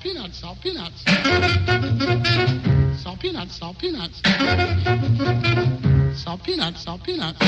peanuts, salt peanuts. Salt peanuts, salt peanuts. Salt peanuts, salt peanuts.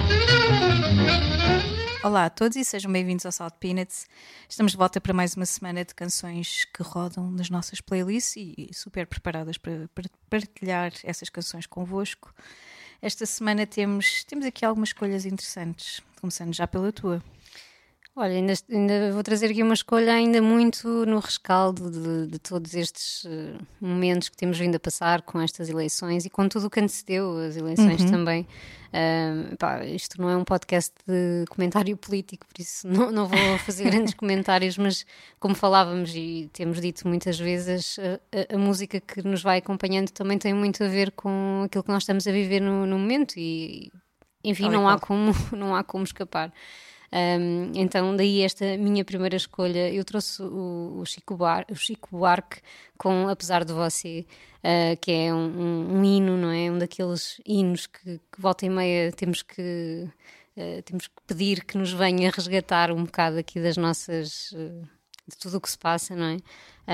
Olá a todos e sejam bem-vindos ao Salt Peanuts. Estamos de volta para mais uma semana de canções que rodam nas nossas playlists e super preparadas para partilhar essas canções convosco. Esta semana temos aqui algumas escolhas interessantes, começando já pela tua. Olha, ainda vou trazer aqui uma escolha ainda muito no rescaldo de todos estes momentos que temos vindo a passar com estas eleições e com tudo o que antecedeu as eleições também. Isto não é um podcast de comentário político, por isso não vou fazer grandes comentários, mas como falávamos e temos dito muitas vezes, a música que nos vai acompanhando também tem muito a ver com aquilo que nós estamos a viver no momento e, enfim, não há como escapar. Então daí esta minha primeira escolha. Eu trouxe o Chico Buarque com Apesar de Você, que é um hino, não é? Um daqueles hinos que volta e meia temos que pedir que nos venha resgatar um bocado aqui das nossas de tudo o que se passa, não é?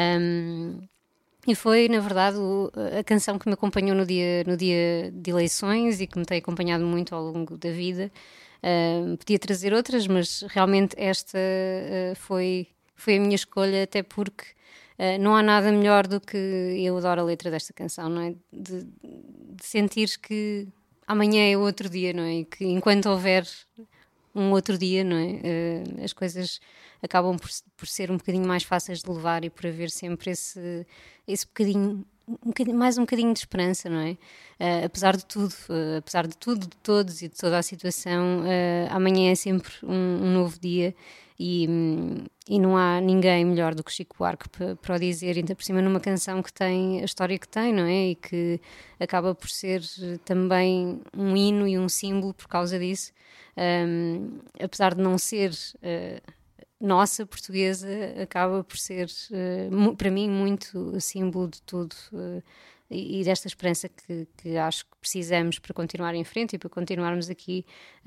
E foi, na verdade, a canção que me acompanhou no dia de eleições e que me tem acompanhado muito ao longo da vida. Podia trazer outras, mas realmente esta foi a minha escolha, até porque não há nada melhor do que eu adoro a letra desta canção, não é? De sentir que amanhã é outro dia, não é? E que enquanto houver um outro dia, não é? As coisas acabam por ser um bocadinho mais fáceis de levar e por haver sempre esse bocadinho, mais um bocadinho de esperança, não é? Apesar de tudo, de todos e de toda a situação, amanhã é sempre um novo dia e não há ninguém melhor do que Chico Buarque para o dizer, ainda por cima numa canção que tem a história que tem, não é? E que acaba por ser também um hino e um símbolo por causa disso, apesar de não ser nossa, portuguesa, acaba por ser, para mim, muito símbolo de tudo e desta esperança que acho que precisamos para continuar em frente e para continuarmos aqui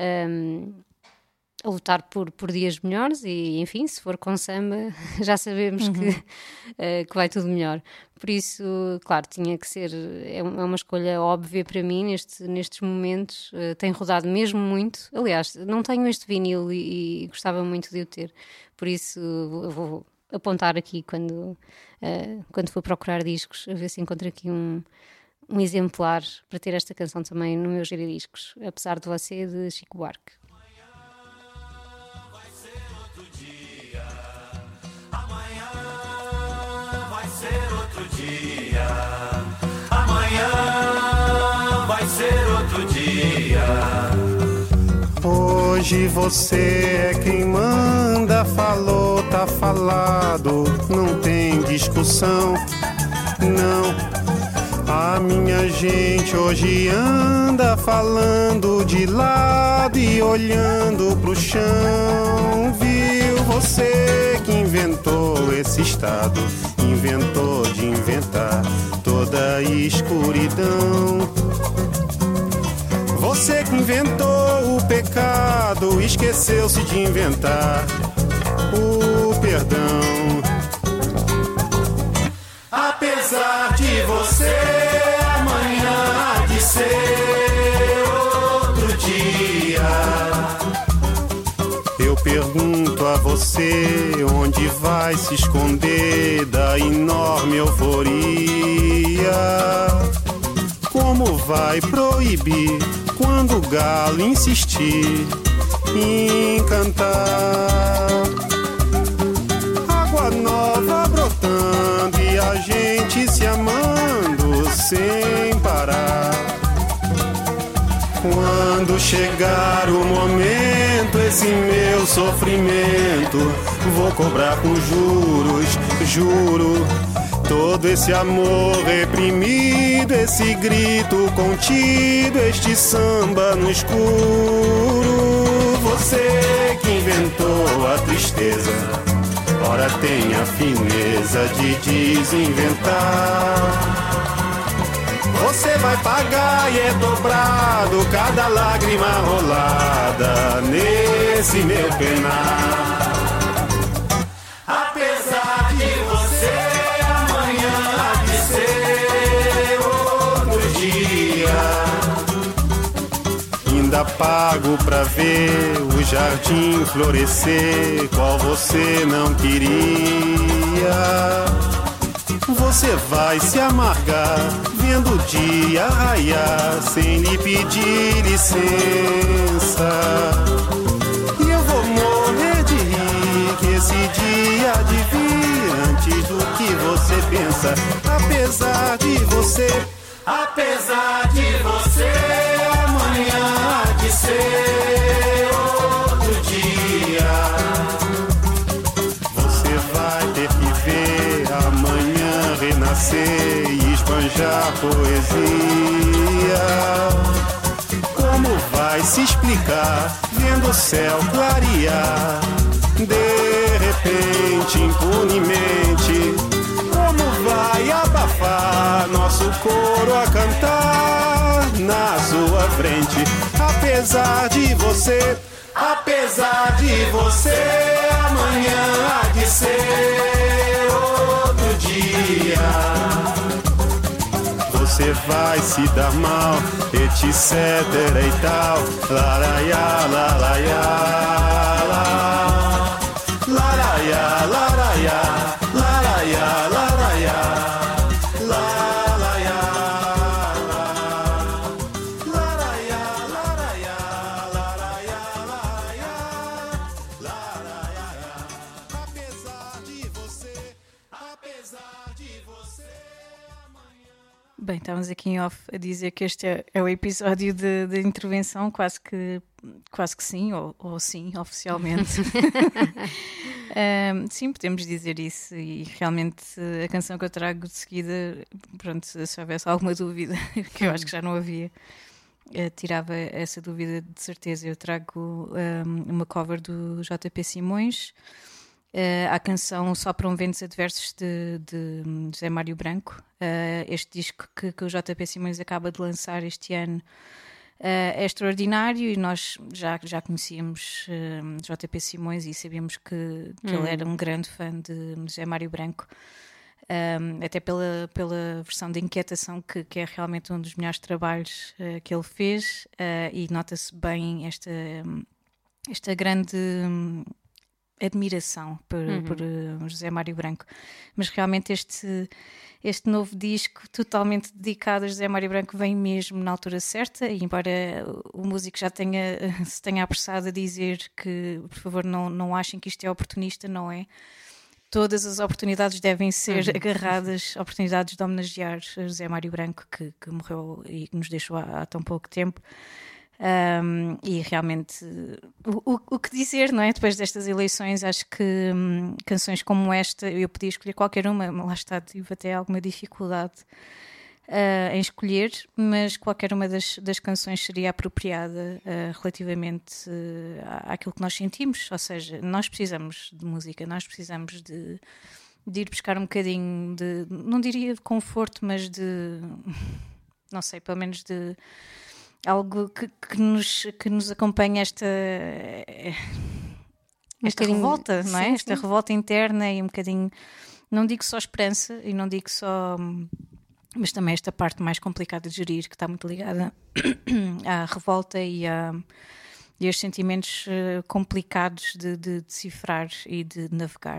a lutar por dias melhores e, enfim, se for com samba, já sabemos que vai tudo melhor. Por isso, claro, tinha que ser, é uma escolha óbvia para mim nestes momentos, tem rodado mesmo muito. Aliás, não tenho este vinil e gostava muito de o ter, por isso eu vou apontar aqui quando for procurar discos, a ver se encontro aqui um exemplar para ter esta canção também no meu giradiscos, Apesar de Você, de Chico Buarque. Hoje você é quem manda, falou, tá falado, não tem discussão, não. A minha gente hoje anda falando de lado e olhando pro chão. Viu você que inventou esse estado, inventou de inventar toda a escuridão. Você que inventou o pecado, esqueceu-se de inventar o perdão. Apesar de você, amanhã há de ser outro dia. Eu pergunto a você, onde vai se esconder da enorme euforia? Como vai proibir quando o galo insistir em cantar? Água nova brotando e a gente se amando sem parar. Quando chegar o momento, esse meu sofrimento vou cobrar com juros, juro. Todo esse amor reprimido, esse grito contido, este samba no escuro. Você que inventou a tristeza, ora tem a fineza de desinventar. Você vai pagar e é dobrado cada lágrima rolada nesse meu penar. Apesar de você pago pra ver o jardim florescer, qual você não queria. Você vai se amargar vendo o dia raiar sem lhe pedir licença. E eu vou morrer de rir que esse dia há de vir antes do que você pensa. Apesar de você amanhã há de ser outro dia. Você vai ter que ver amanhã renascer e esbanjar poesia. Como vai se explicar vendo o céu clarear de repente, impunemente? Como vai abafar nosso coro a cantar na sua frente? Apesar de você amanhã há de ser outro dia. Você vai se dar mal, etc e tal. Laraiá, laraiá, laraiá, laraiá, laraiá, laraiá, laraiá, laraiá, laraiá, laraiá, laraiá, apesar de você. Bem, estávamos aqui em off a dizer que este é o episódio de intervenção, quase que sim, ou sim, oficialmente. Sim, podemos dizer isso, e realmente a canção que eu trago de seguida, pronto, se houvesse alguma dúvida, que eu acho que já não havia, tirava essa dúvida de certeza. Eu trago uma cover do JP Simões, a canção Sopram Ventos Adversos de José Mário Branco. Este disco que o JP Simões acaba de lançar este ano é extraordinário, e nós já conhecíamos JP Simões e sabíamos que ele era um grande fã de José Mário Branco, até pela versão de Inquietação, que é realmente um dos melhores trabalhos que ele fez, e nota-se bem esta grande admiração por José Mário Branco. Mas realmente este novo disco, totalmente dedicado a José Mário Branco, vem mesmo na altura certa, e embora o músico já se tenha apressado a dizer que, por favor, não achem que isto é oportunista, não é? Todas as oportunidades devem ser agarradas, oportunidades de homenagear José Mário Branco, que morreu e que nos deixou há tão pouco tempo. E realmente o que dizer, não é? Depois destas eleições, acho que canções como esta, eu podia escolher qualquer uma, lá está, tive até alguma dificuldade em escolher, mas qualquer uma das canções seria apropriada relativamente àquilo que nós sentimos. Ou seja, nós precisamos de música, nós precisamos de ir buscar um bocadinho de, não diria de conforto, mas de, não sei, pelo menos de algo que nos acompanha esta revolta, não é? Sim, esta revolta interna, e um bocadinho, não digo só esperança, e não digo só, mas também esta parte mais complicada de gerir, que está muito ligada à revolta e aos sentimentos complicados de decifrar e de navegar.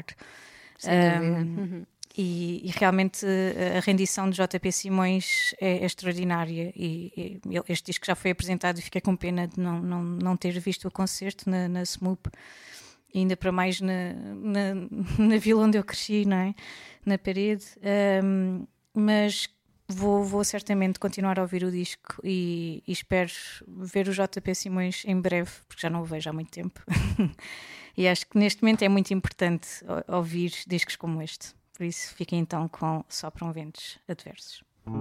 E realmente a rendição de JP Simões é extraordinária, e este disco já foi apresentado, e fiquei com pena de não ter visto o concerto na SMUP, ainda para mais na vila onde eu cresci, não é? Na Parede, mas vou certamente continuar a ouvir o disco, e espero ver o JP Simões em breve, porque já não o vejo há muito tempo. E acho que neste momento é muito importante ouvir discos como este. Por isso, fiquem então com Sopram Ventos Adversos.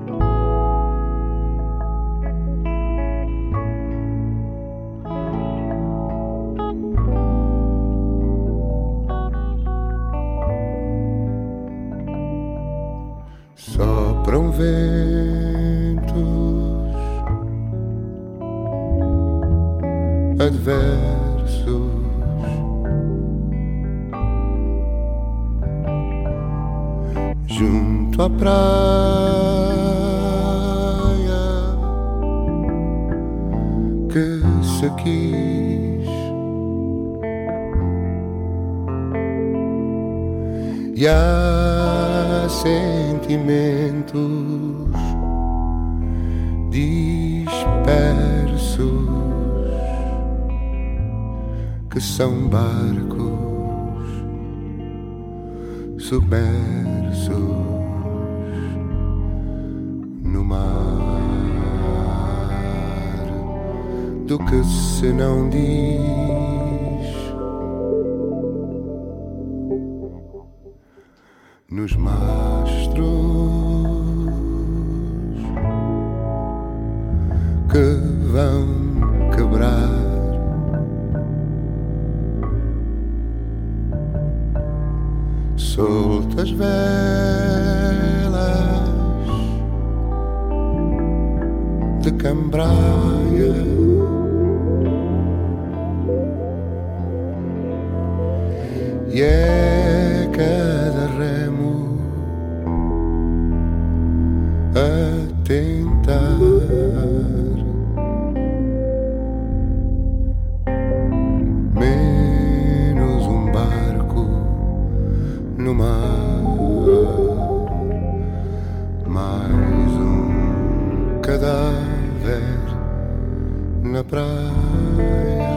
Sopram ventos adversos, junto à praia, que se quis, e há sentimentos dispersos que são barcos submersos no mar. Do que se não diz nos mastros que vão quebrar, soltas velas de cambraia, e é cada remo a tentar menos um barco no mar, mais um cadáver na praia.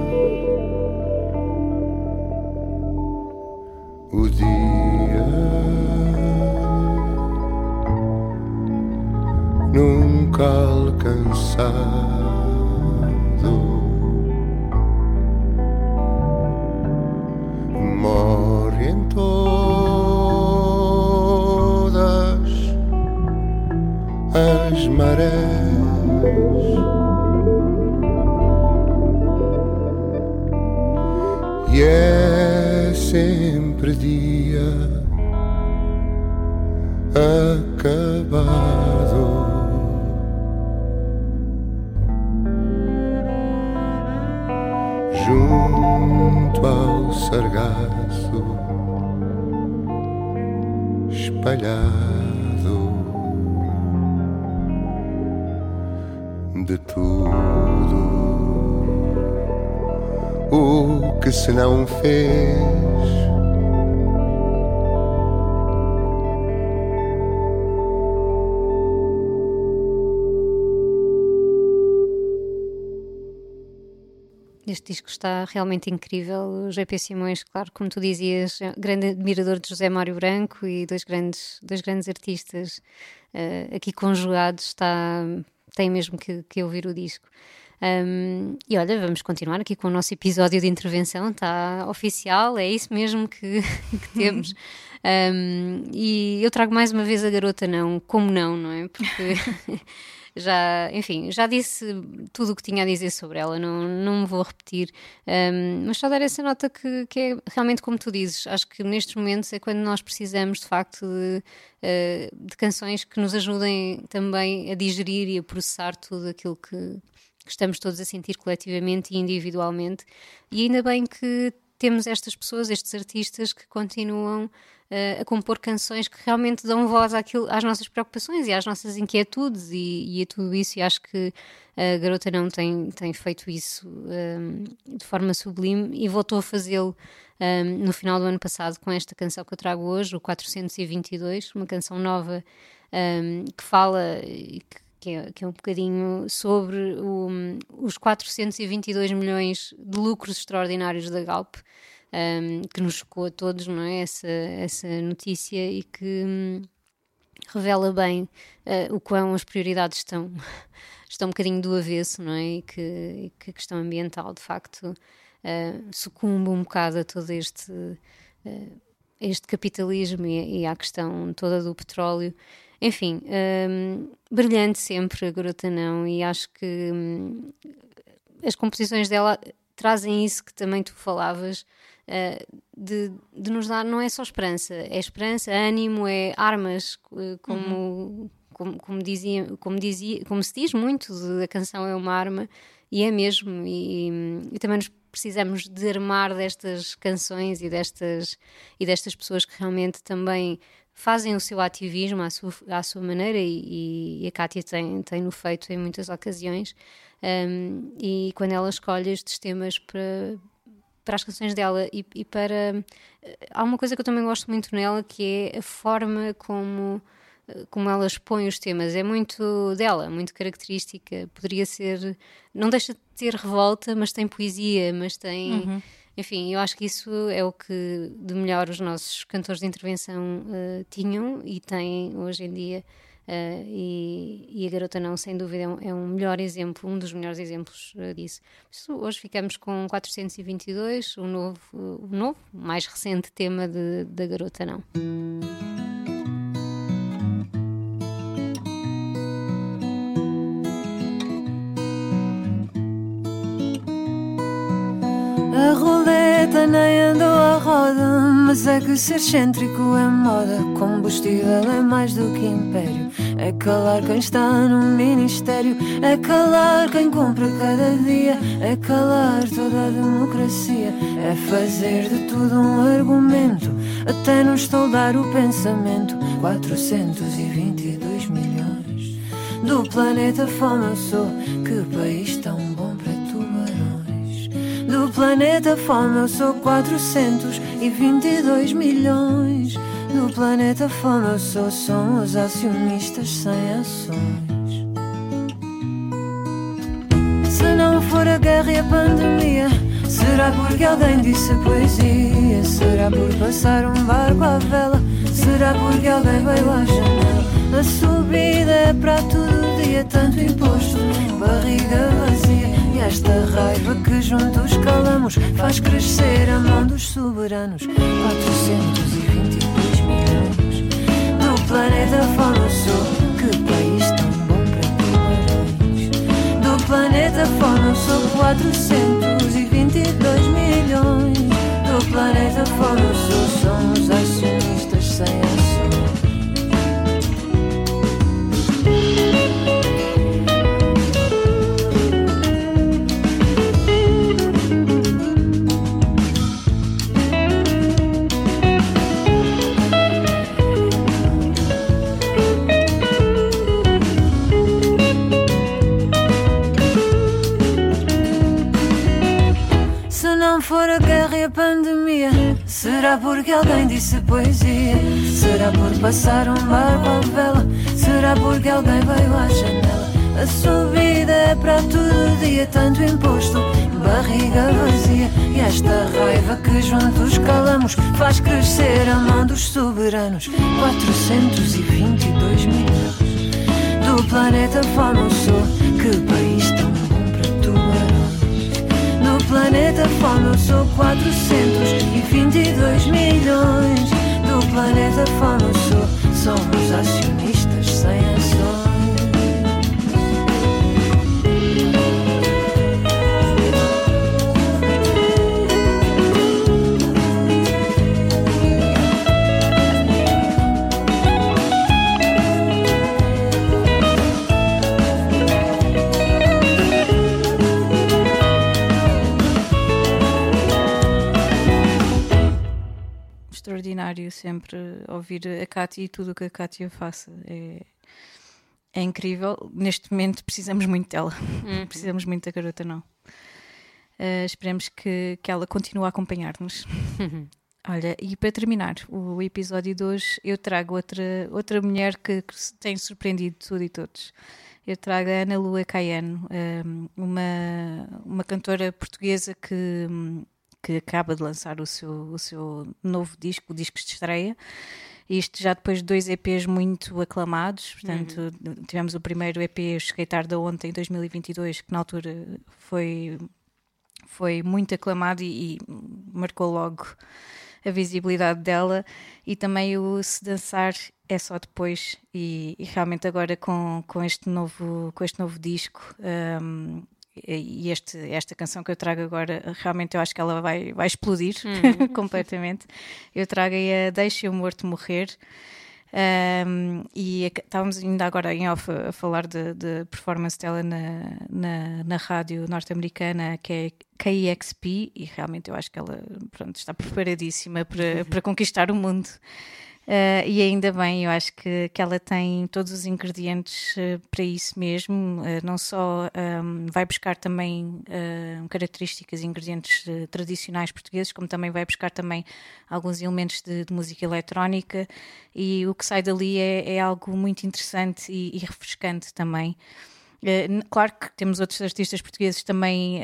O dia nunca alcançado morre em todas as marés, e é sempre dia acabado. Junto ao sargaço espalhado de tudo o que se não fez. Este disco está realmente incrível. O JP Simões, claro, como tu dizias, é um grande admirador de José Mário Branco, e dois grandes artistas aqui conjugados, tem mesmo que ouvir o disco. E olha, vamos continuar aqui com o nosso episódio de intervenção. Está oficial, é isso mesmo que temos. E eu trago mais uma vez a Garota Não, como não é? Porque já disse tudo o que tinha a dizer sobre ela, não me vou repetir, mas só dar essa nota que é realmente como tu dizes. Acho que nestes momentos é quando nós precisamos de facto de canções que nos ajudem também a digerir e a processar tudo aquilo que estamos todos a sentir coletivamente e individualmente, e ainda bem que temos estas pessoas, estes artistas que continuam a compor canções que realmente dão voz às nossas preocupações e às nossas inquietudes e a tudo isso, e acho que a Garota Não tem feito isso de forma sublime, e voltou a fazê-lo no final do ano passado com esta canção que eu trago hoje, o 422, uma canção nova que fala que é um bocadinho sobre os 422 milhões de lucros extraordinários da Galp, que nos chocou a todos, não é? Essa notícia, e que revela bem o quão as prioridades estão um bocadinho do avesso, não é? E que a questão ambiental, de facto, sucumbe um bocado a todo este capitalismo e à questão toda do petróleo. Enfim, brilhante sempre a Garota Não, e acho que as composições dela trazem isso que também tu falavas, de nos dar, não é só esperança, é esperança, ânimo, é armas, como se diz muito, a canção é uma arma, e é mesmo, e também nos precisamos de armar destas canções e destas pessoas que realmente também fazem o seu ativismo à sua maneira, e a Cátia tem-no feito em muitas ocasiões, E quando ela escolhe estes temas para as canções dela e para... Há uma coisa que eu também gosto muito nela, que é a forma como ela expõe os temas. É muito dela, muito característica. Poderia ser... Não deixa de ter revolta, mas tem poesia, mas tem... Enfim, eu acho que isso é o que de melhor os nossos cantores de intervenção tinham e têm hoje em dia. E a Garota Não, sem dúvida, é um melhor exemplo, um dos melhores exemplos disso. Hoje ficamos com 422, o novo, mais recente tema da Garota Não. A roleta nem andou à roda, mas é que ser excêntrico é moda. Combustível é mais do que império. É calar quem está no ministério. É calar quem compra cada dia. É calar toda a democracia. É fazer de tudo um argumento, até nos toldar o pensamento. 422 milhões do planeta fome eu sou. Que país tão bom para tubarões. Do planeta fome eu sou. 422 milhões do planeta fome eu sou. São os acionistas sem ações. Se não for a guerra e a pandemia, será porque alguém disse poesia? Será por passar um barco à vela? Será porque alguém veio à janela? A subida é para todo dia, tanto imposto, barriga vazia. E esta raiva que juntos calamos faz crescer a mão dos soberanos. 422 milhões do planeta fome eu sou. Que país tão bom para tubarões. Do planeta fome eu sou. 422 milhões do planeta fome eu sou. Somos acionistas sem ações. For a guerra e a pandemia, será porque alguém disse poesia? Será por passar um barco à vela? Será porque alguém veio à janela? A subida é para todo dia, tanto imposto, barriga vazia. E esta raiva que juntos calamos faz crescer a mão dos soberanos. 422 milhões do planeta fome eu sou. Que país tão bom para tubarões. Do planeta fome eu sou. 422 milhões do planeta fome eu sou. Somos acionistas sem ações. Extraordinário sempre ouvir a Cátia e tudo o que a Cátia faça. É incrível. Neste momento precisamos muito dela. Precisamos muito da Garota Não. Esperemos que ela continue a acompanhar-nos. Olha, e para terminar o episódio de hoje, eu trago outra mulher que tem surpreendido tudo e todos. Eu trago a Ana Lua Caiano, uma cantora portuguesa que acaba de lançar o seu novo disco, o disco de estreia. Isto já depois de 2 EPs muito aclamados. Portanto, tivemos o primeiro EP, Cheguei Tarde ontem, em 2022, que na altura foi muito aclamado e marcou logo a visibilidade dela. E também o Se Dançar é Só Depois. E realmente agora com este novo disco... e esta canção que eu trago agora, realmente eu acho que ela vai explodir completamente. Eu trago aí a Deixa o Morto Morrer, e estávamos ainda agora em off a falar da performance dela na rádio norte-americana, que é KEXP, e realmente eu acho que ela está preparadíssima para conquistar o mundo. E ainda bem, eu acho que ela tem todos os ingredientes para isso mesmo. Não só vai buscar também características e ingredientes tradicionais portugueses, como também vai buscar também alguns elementos de música eletrónica, e o que sai dali é algo muito interessante e refrescante também. Claro que temos outros artistas portugueses também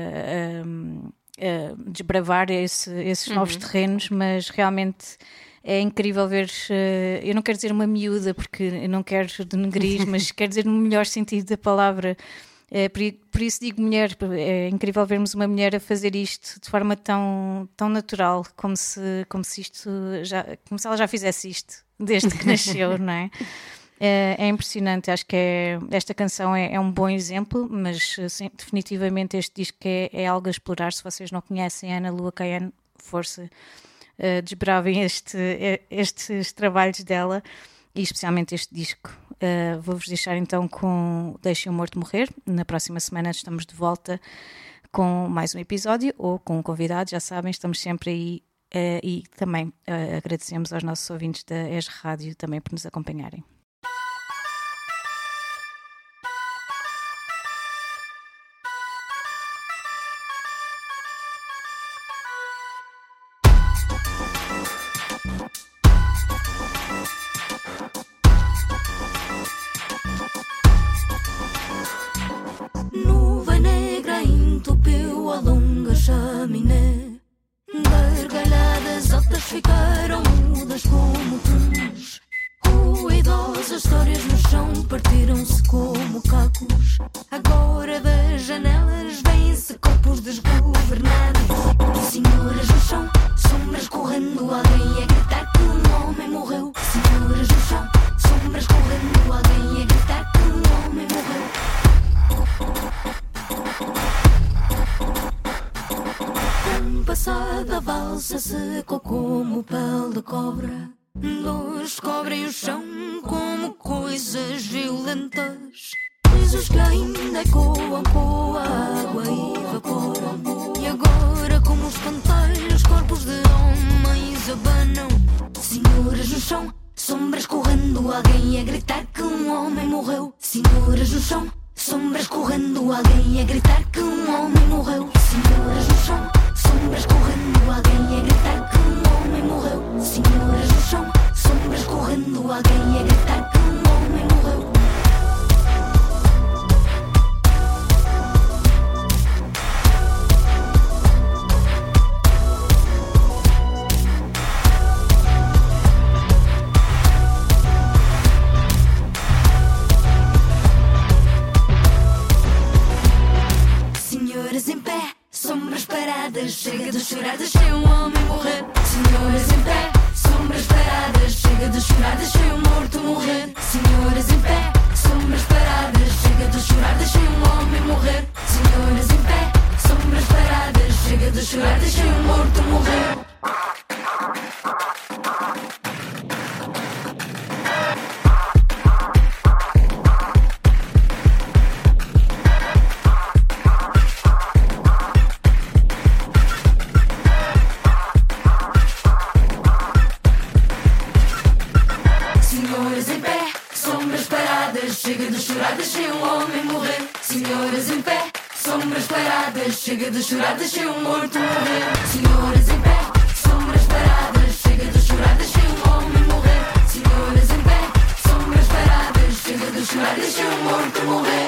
desbravar esses novos terrenos, mas realmente é incrível ver, eu não quero dizer uma miúda porque eu não quero denegrir, mas quero dizer no melhor sentido da palavra, por isso digo mulher. É incrível vermos uma mulher a fazer isto de forma tão natural, como se ela já fizesse isto desde que nasceu, não é? É impressionante. Acho que esta canção é um bom exemplo, mas sim, definitivamente este disco é algo a explorar. Se vocês não conhecem Ana Lua Caiano, força, desbravem estes trabalhos dela, e especialmente este disco. Vou-vos deixar então com Deixem o Morto Morrer. Na próxima semana estamos de volta com mais um episódio ou com um convidado, já sabem, estamos sempre aí. E também agradecemos aos nossos ouvintes da ES Rádio também por nos acompanharem. Nuvem negra entupiu a longa chaminé. Gargalhadas altas ficaram mudas como tons. Ruidosas histórias no chão partiram-se como cacos. Agora das janelas vêm-se corpos desgovernados. Senhoras no chão, sombras correndo, alguém a gritar que um homem morreu. Senhoras no chão, sombras correndo, alguém a gritar que um homem morreu. Passada a valsa secou como pele de cobra. Dores cobrem o chão como coisas violentas. Coisas que ainda ecoam com a água e vapor. E agora como espantalhos, corpos de homens abanam. Senhoras no chão, sombras correndo, alguém a gritar que um homem morreu. Senhoras no chão, sombras correndo, alguém a gritar que um homem morreu. Senhoras no chão, sombras correndo, alguém a gritar que um homem morreu. Senhoras no chão, sombras correndo, alguém a gritar que um homem morreu. Senhoras em pé, sombras paradas, chega de chorar, deixei um homem morrer. Senhoras em pé, sombras paradas, chega de chorar, deixei um morto morrer. Senhoras em pé, sombras paradas, chega de chorar, deixei um homem morrer. Senhoras em pé, sombras paradas, chega de chorar, deixei um morto morrer. Chega de chorar, deixei um homem morrer. Senhoras em pé, sombras paradas, chega de chorar, deixei um morto morrer. Senhoras em pé, sombras paradas, chega de chorar, deixei um homem morrer. Senhoras em pé, sombras paradas, chega de chorar, deixei um morto morrer.